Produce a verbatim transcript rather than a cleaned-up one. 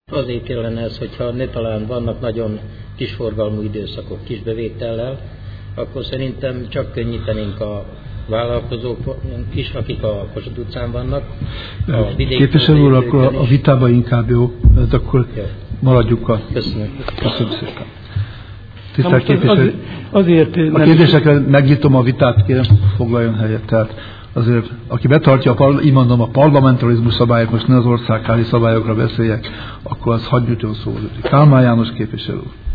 Azért kellene ez, hogyha ne talán vannak nagyon kisforgalmú időszakok kisbevétellel, akkor szerintem csak könnyítenénk a vállalkozók is, akik a Kossuth utcán vannak. Képviselő úr, akkor a vitában inkább jó, mert akkor jó. Maradjuk a... Köszönöm. Köszönöm szépen. Tisztelt képviselő, az, azért a kérdésekre megnyitom a vitát, kérem foglaljon helyet. Tehát azért, aki betartja, a, így mondom, a parlamentarizmus szabályok, most ne az országházi szabályokra beszéljek, akkor az hagyjuk szó. Kálmán János képviselő.